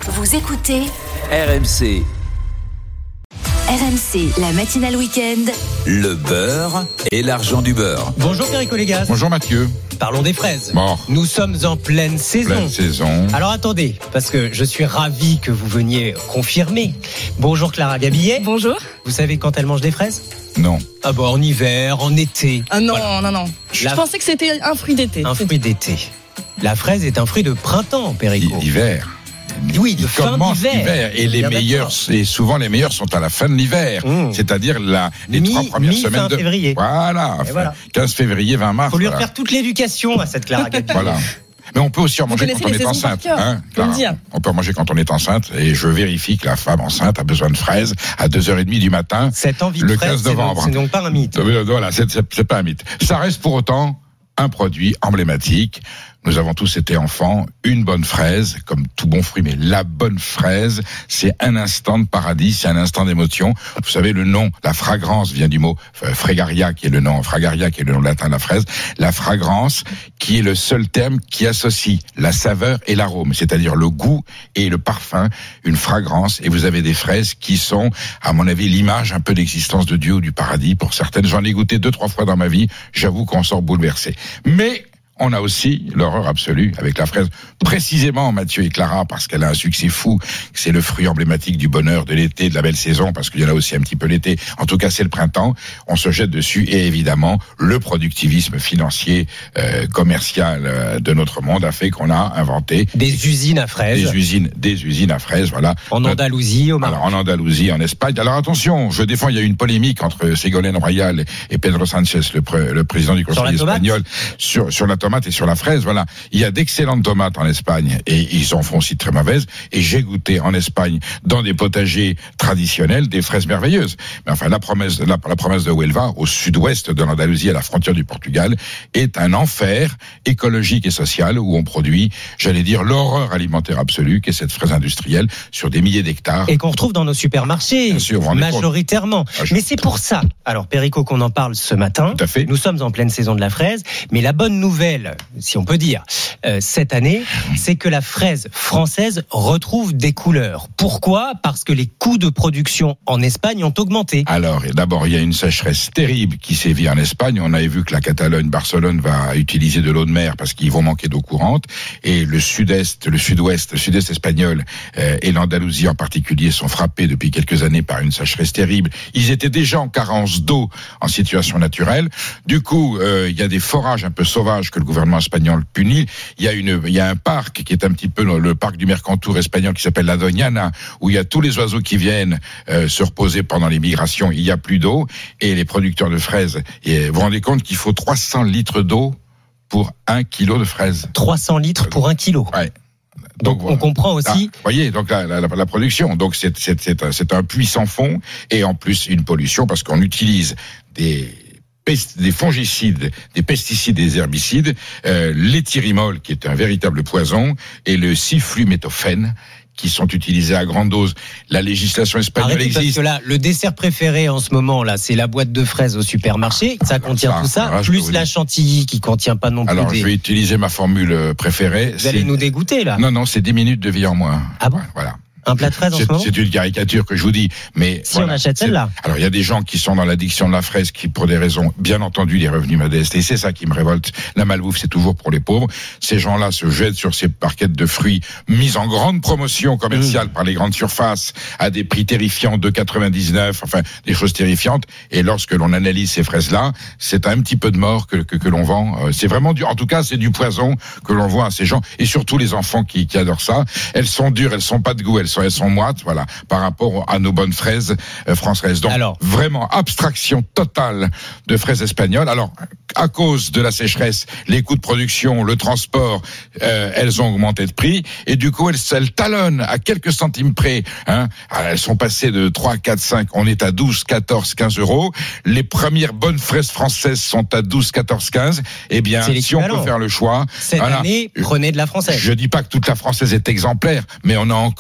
Vous écoutez RMC. RMC, la matinale week-end. Le beurre et l'argent du beurre. Bonjour Perico Légas. Bonjour Mathieu. Parlons des fraises. Bon. Nous sommes en pleine saison. Pleine saison. Alors attendez, parce que je suis ravi que vous veniez confirmer. Bonjour Clara Gabillet. Bonjour. Vous savez quand elle mange des fraises ? Non. Ah bon, en hiver, en été. Ah non, Voilà. non. Je pensais que c'était un fruit d'été. Un fruit d'été. La fraise est un fruit de printemps, Perico. L'hiver. Oui, de Il fin commence d'hiver. l'hiver. Et les Bien meilleurs, et souvent les meilleurs sont à la fin de l'hiver. C'est-à-dire les 3 premières semaines de février. Voilà. Et voilà. 15 février, 20 mars. Faut lui voilà. refaire toute l'éducation à cette Clara Gabillet. Voilà. Mais on peut aussi en manger connaissez quand on les est saisons enceinte. par cœur, faut Clara le dire. On peut en manger quand on est enceinte. Et je vérifie que la femme enceinte a besoin de fraises à 2h30 du matin. Cette envie de Le fraise, 15 novembre. c'est donc pas un mythe. Voilà, c'est pas un mythe. Ça reste pour autant un produit emblématique. Nous avons tous été enfants, une bonne fraise, comme tout bon fruit, mais la bonne fraise, c'est un instant de paradis, c'est un instant d'émotion. Vous savez, le nom, la fragrance vient du mot fragaria, qui est le nom latin de la fraise. La fragrance, qui est le seul terme qui associe la saveur et l'arôme, c'est-à-dire le goût et le parfum, une fragrance. Et vous avez des fraises qui sont, à mon avis, l'image un peu d'existence de Dieu ou du paradis pour certaines. J'en ai goûté 2-3 fois dans ma vie. J'avoue qu'on sort bouleversé. Mais on a aussi l'horreur absolue avec la fraise, précisément Mathieu et Clara, parce qu'elle a un succès fou. C'est le fruit emblématique du bonheur, de l'été, de la belle saison, parce qu'il y en a aussi un petit peu l'été. En tout cas, c'est le printemps. On se jette dessus et évidemment, le productivisme financier, commercial de notre monde a fait qu'on a inventé Des usines à fraises. des usines à fraises, voilà. En Andalousie, au Maroc. Alors, en Andalousie, en Espagne. Alors attention, je défends, il y a eu une polémique entre Ségolène Royal et Pedro Sánchez, le président du Conseil espagnol, sur la tomate et sur la fraise, voilà. Il y a d'excellentes tomates en Espagne et ils en font aussi de très mauvaises. Et j'ai goûté en Espagne, dans des potagers traditionnels, des fraises merveilleuses. Mais enfin, la promesse de Huelva, au sud-ouest de l'Andalousie, à la frontière du Portugal, est un enfer écologique et social où on produit, j'allais dire, l'horreur alimentaire absolue, qu'est cette fraise industrielle sur des milliers d'hectares. Et qu'on retrouve dans nos supermarchés, Bien sûr, vous vous rendez majoritairement. Mais c'est pour ça, alors Perico, qu'on en parle ce matin. Tout à fait. Nous sommes en pleine saison de la fraise, mais la bonne nouvelle, si on peut dire, cette année, c'est que la fraise française retrouve des couleurs. Pourquoi ? Parce que les coûts de production en Espagne ont augmenté. Alors, d'abord, il y a une sécheresse terrible qui sévit en Espagne. On avait vu que la Catalogne, Barcelone va utiliser de l'eau de mer parce qu'ils vont manquer d'eau courante. Et le sud-est espagnol et l'Andalousie en particulier sont frappés depuis quelques années par une sécheresse terrible. Ils étaient déjà en carence d'eau en situation naturelle. Du coup, il y a des forages un peu sauvages que le gouvernement espagnol punit. Il y a un parc qui est un petit peu le parc du Mercantour espagnol qui s'appelle la Doñana, où il y a tous les oiseaux qui viennent se reposer pendant les migrations. Il y a plus d'eau et les producteurs de fraises. Et vous vous rendez compte qu'il faut 300 litres d'eau pour 1 kilo de fraises. 300 litres pour 1 kilo. Ouais. Donc on comprend aussi. Vous voyez, donc la production. Donc c'est un puits sans fond et en plus une pollution parce qu'on utilise des fongicides, des pesticides, des herbicides, l'éthyrimol qui est un véritable poison et le cyflumétophène qui sont utilisés à grande dose. La législation espagnole Arrêtez, existe. parce que là, le dessert préféré en ce moment, là, c'est la boîte de fraises au supermarché. Ça contient tout ça, je peux plus vous la dire. chantilly qui contient pas non plus Alors, je vais utiliser ma formule préférée. Vous allez nous dégoûter, là. Non, c'est 10 minutes de vie en moins. Ah bon ? Voilà. Un plat de fraises en ce moment ? C'est une caricature que je vous dis, mais Si on achète celle-là. Alors il y a des gens qui sont dans l'addiction de la fraise, qui pour des raisons, bien entendu, les revenus modestes, et c'est ça qui me révolte. La malbouffe, c'est toujours pour les pauvres. Ces gens-là se jettent sur ces barquettes de fruits mises en grande promotion commerciale par les grandes surfaces à des prix terrifiants, 2,99, enfin des choses terrifiantes. Et lorsque l'on analyse ces fraises-là, c'est un petit peu de mort que l'on vend. C'est vraiment en tout cas, c'est du poison que l'on vend à ces gens, et surtout les enfants qui adorent ça. Elles sont dures, elles sont pas de goût, elles sont moites, voilà, par rapport à nos bonnes fraises françaises. Donc, vraiment, abstraction totale de fraises espagnoles. Alors, à cause de la sécheresse, les coûts de production, le transport, elles ont augmenté de prix, et du coup, elles talonnent à quelques centimes près, hein. Alors, elles sont passées de 3, 4, 5, on est à 12, 14, 15 euros. Les premières bonnes fraises françaises sont à 12, 14, 15. Eh bien, si on peut faire le choix. Cette année, prenez de la française. Je dis pas que toute la française est exemplaire, mais on a encore, où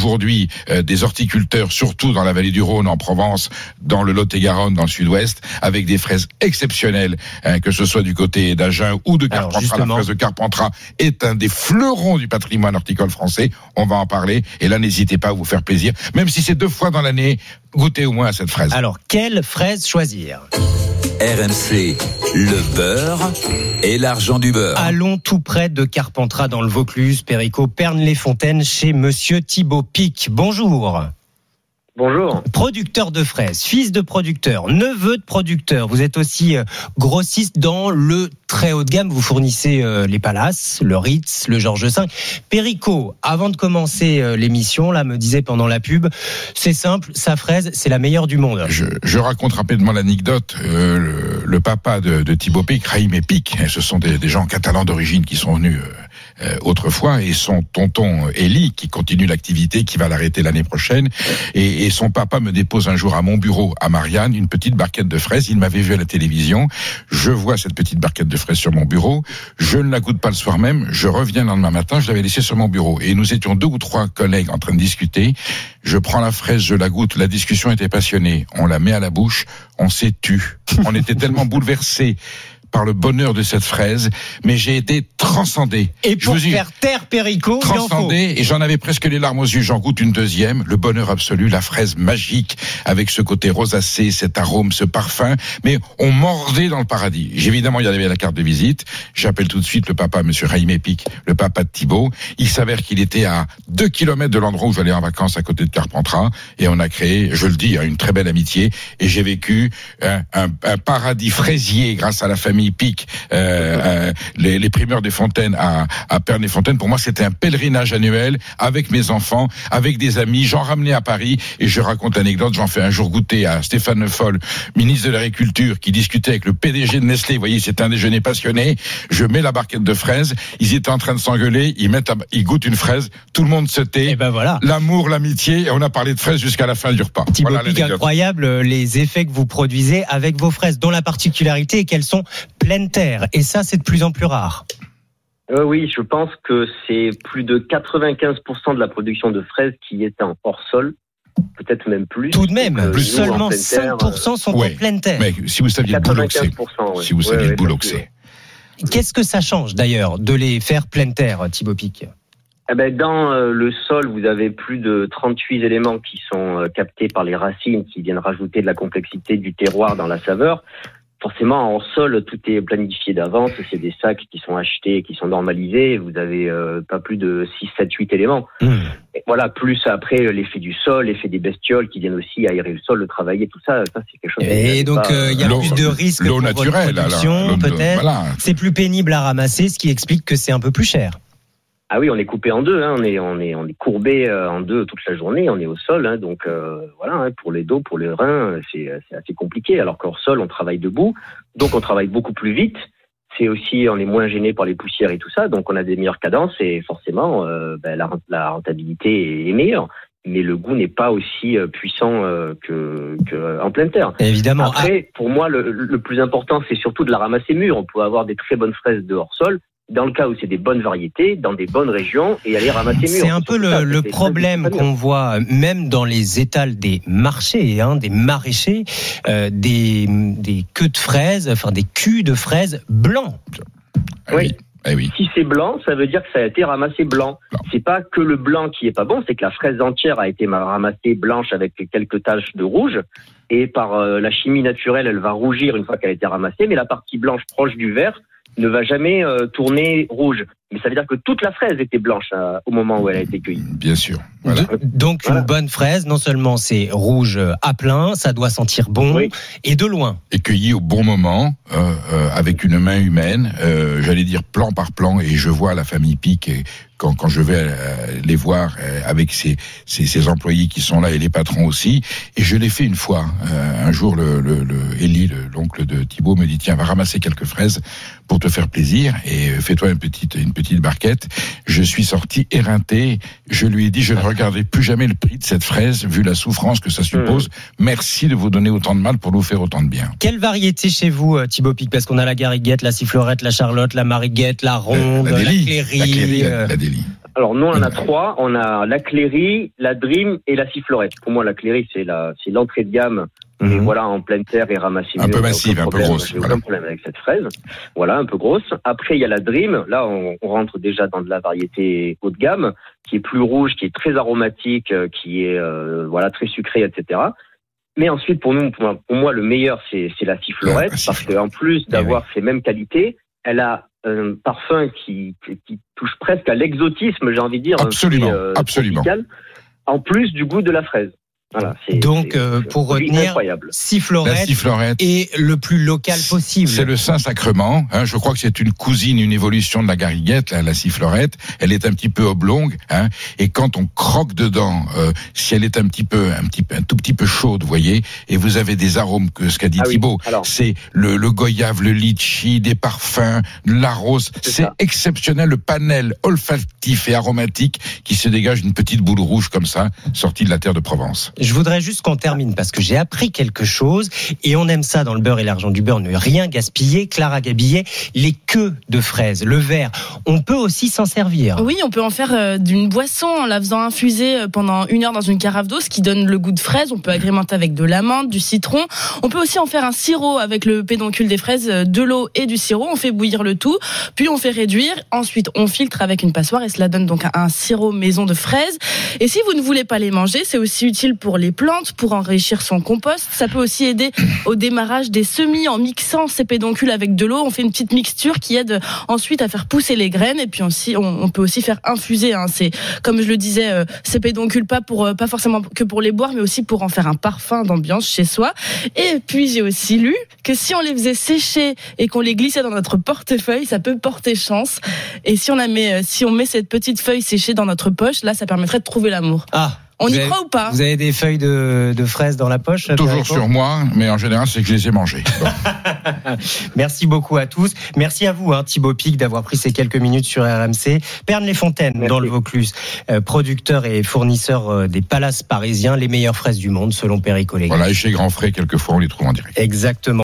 aujourd'hui des horticulteurs, surtout dans la vallée du Rhône, en Provence, dans le Lot-et-Garonne, dans le sud-ouest, avec des fraises exceptionnelles, que ce soit du côté d'Agen ou de Carpentras. La fraise de Carpentras est un des fleurons du patrimoine horticole français. On va en parler. Et là, n'hésitez pas à vous faire plaisir. Même si c'est 2 fois dans l'année, goûtez au moins à cette fraise. Alors, quelle fraise choisir ? RMC, le beurre et l'argent du beurre. Allons tout près de Carpentras dans le Vaucluse, Péricot, Pernes-les-Fontaines, chez Monsieur Thibaut Pic. Bonjour. Bonjour. Producteur de fraises, fils de producteur, neveu de producteur. Vous êtes aussi grossiste dans le très haut de gamme. Vous fournissez les Palaces, le Ritz, le Georges V. Péricot, avant de commencer l'émission, là, me disait pendant la pub, c'est simple, sa fraise, c'est la meilleure du monde. Je raconte rapidement l'anecdote. Le papa de Thibaut Pic, Raïm et Pic, ce sont des gens catalans d'origine qui sont venus autrefois, et son tonton Élie, qui continue l'activité, qui va l'arrêter l'année prochaine, et son papa me dépose un jour à mon bureau à Marianne une petite barquette de fraises. Il m'avait vu à la télévision, je vois cette petite barquette de fraises sur mon bureau, je ne la goûte pas le soir même, je reviens le lendemain matin, je l'avais laissée sur mon bureau, et nous étions 2 ou 3 collègues en train de discuter. Je prends la fraise, je la goûte, la discussion était passionnée, on la met à la bouche, on s'est tu. On était tellement bouleversés par le bonheur de cette fraise, mais j'ai été transcendé. Et pour faire taire Péricot, transcendé, et j'en avais presque les larmes aux yeux. J'en goûte une deuxième, le bonheur absolu, la fraise magique, avec ce côté rosacé, cet arôme, ce parfum, mais on mordait dans le paradis. Évidemment, il y avait la carte de visite. J'appelle tout de suite le papa, monsieur Raïm Pic, le papa de Thibaut. Il s'avère qu'il était à 2 kilomètres de l'endroit où j'allais en vacances, à côté de Carpentras, et on a créé, je le dis, une très belle amitié, et j'ai vécu un paradis fraisier grâce à la famille Pic, les primeurs des Fontaines à Pernes-les-Fontaines. Pour moi, c'était un pèlerinage annuel avec mes enfants, avec des amis. J'en ramenais à Paris, et je raconte l'anecdote. J'en fais un jour goûter à Stéphane Le Foll, ministre de l'Agriculture, qui discutait avec le PDG de Nestlé. Vous voyez, c'était un déjeuner passionné. Je mets la barquette de fraises. Ils étaient en train de s'engueuler. Ils goûtent une fraise. Tout le monde se tait. Et ben voilà. L'amour, l'amitié. Et on a parlé de fraises jusqu'à la fin du repas. Thibaut Pic, incroyable les effets que vous produisez avec vos fraises, dont la particularité est qu'elles sont pleine terre, et ça c'est de plus en plus rare. Oui, je pense que c'est plus de 95% de la production de fraises qui est en hors sol, peut-être même plus. Tout de même, seulement 5% sont en pleine terre. Mais si vous saviez le boulot que c'est, si vous saviez le boulot que c'est. Qu'est-ce que ça change d'ailleurs de les faire pleine terre, Thibaut Pic ? Dans le sol, vous avez plus de 38 éléments qui sont captés par les racines, qui viennent rajouter de la complexité du terroir dans la saveur. Forcément, en sol, tout est planifié d'avance. C'est des sacs qui sont achetés, qui sont normalisés. Vous avez pas plus de 6, 7, 8 éléments. Et voilà, plus après l'effet du sol, l'effet des bestioles qui viennent aussi aérer le sol, le travailler, tout ça, c'est quelque chose. Et donc, il y a plus de risques pour votre production, peut-être. Voilà. C'est plus pénible à ramasser, ce qui explique que c'est un peu plus cher. Ah oui, on est coupé en deux, hein. On est courbé en deux toute la journée, on est au sol, hein. Donc voilà, hein, pour les dos, pour les reins, c'est assez compliqué. Alors qu'au sol, on travaille debout, donc on travaille beaucoup plus vite. C'est aussi, on est moins gêné par les poussières et tout ça, donc on a des meilleures cadences et forcément, la rentabilité est meilleure. Mais le goût n'est pas aussi puissant que en pleine terre. Évidemment. Après, pour moi, le plus important, c'est surtout de la ramasser mûre. On peut avoir des très bonnes fraises de hors sol, dans le cas où c'est des bonnes variétés, dans des bonnes régions, et aller ramasser mûr. C'est un peu le problème qu'on voit même dans les étals des marchés, hein, des maraîchers, des queues de fraises, enfin des culs de fraises blancs. Oui. Si c'est blanc, ça veut dire que ça a été ramassé blanc. C'est pas que le blanc qui est pas bon, c'est que la fraise entière a été ramassée blanche avec quelques taches de rouge, et par la chimie naturelle, elle va rougir une fois qu'elle a été ramassée, mais la partie blanche proche du vert ne va jamais tourner rouge. Mais ça veut dire que toute la fraise était blanche au moment où elle a été cueillie. Bien sûr. Voilà. Donc une bonne fraise, non seulement c'est rouge à plein, ça doit sentir bon, et de loin. Et cueillie au bon moment, avec une main humaine, j'allais dire plan par plan, et je vois la famille Pic, quand je vais les voir avec ces employés qui sont là et les patrons aussi, et je l'ai fait une fois. Un jour, Élie, l'oncle de Thibaut, me dit tiens, va ramasser quelques fraises pour te faire plaisir et fais-toi une petite barquette. Je suis sorti éreinté. Je lui ai dit je ne regarderai plus jamais le prix de cette fraise vu la souffrance que ça suppose. Merci de vous donner autant de mal pour nous faire autant de bien. Quelle variété chez vous, Thibaut Pic? Parce qu'on a la gariguette, la sifflorette, la charlotte, la mariguette, la ronde, la cléry. La Délie. Alors nous, on en a 3. On a la Cléry, la Dream et la Sifflorette. Pour moi, la Cléry, c'est l'entrée de gamme. Et voilà, en pleine terre et ramassée. Un peu massive, un peu grosse. J'ai aucun problème avec cette fraise. Voilà, un peu grosse. Après, il y a la Dream. Là, on rentre déjà dans de la variété haut de gamme, qui est plus rouge, qui est très aromatique, qui est très sucrée, etc. Mais ensuite, pour moi, le meilleur, c'est la Sifflorette, parce qu'en plus d'avoir ces mêmes qualités, elle a un parfum qui touche presque à l'exotisme, j'ai envie de dire. Absolument, absolument. Tropical, en plus du goût de la fraise. Voilà, donc, pour retenir, Sifflorette est le plus local possible. C'est le Saint-Sacrement. Je crois que c'est une cousine, une évolution de la gariguette, la Sifflorette. Elle est un petit peu oblongue, et quand on croque dedans, si elle est un tout petit peu chaude, vous voyez, et vous avez des arômes que ce qu'a dit Thibaut, c'est le goyave, le litchi, des parfums, la rose. C'est exceptionnel, le panel olfactif et aromatique qui se dégage d'une petite boule rouge comme ça, sortie de la terre de Provence. Je voudrais juste qu'on termine parce que j'ai appris quelque chose et on aime ça dans le beurre et l'argent du beurre, ne rien gaspiller. Clara Gabillet, les queues de fraises, le verre, on peut aussi s'en servir. Oui, on peut en faire d'une boisson en la faisant infuser pendant 1 heure dans une carafe d'eau, ce qui donne le goût de fraise. On peut agrémenter avec de l'amande, du citron. On peut aussi en faire un sirop avec le pédoncule des fraises, de l'eau et du sirop. On fait bouillir le tout, puis on fait réduire. Ensuite, on filtre avec une passoire et cela donne donc un sirop maison de fraises. Et si vous ne voulez pas les manger, c'est aussi utile pour les plantes, pour enrichir son compost. Ça peut aussi aider au démarrage des semis en mixant ces pédoncules avec de l'eau. On fait une petite mixture qui aide ensuite à faire pousser les graines. Et puis aussi, on peut aussi faire infuser. C'est, comme je le disais, ces pédoncules pas forcément que pour les boire, mais aussi pour en faire un parfum d'ambiance chez soi. Et puis j'ai aussi lu que si on les faisait sécher et qu'on les glissait dans notre portefeuille, ça peut porter chance. Et si on met cette petite feuille séchée dans notre poche, là, ça permettrait de trouver l'amour. On y croit ou pas ? Vous avez des feuilles de fraises dans la poche ? Toujours sur moi, mais en général, c'est que je les ai mangées. Bon. Merci beaucoup à tous. Merci à vous, Thibaut Pic, d'avoir pris ces quelques minutes sur RMC. Pernes-les-Fontaines, dans le Vaucluse, producteur et fournisseur des palaces parisiens, les meilleures fraises du monde, selon Perico Légas. Voilà, et chez Grand Frais, quelquefois, on les trouve en direct. Exactement.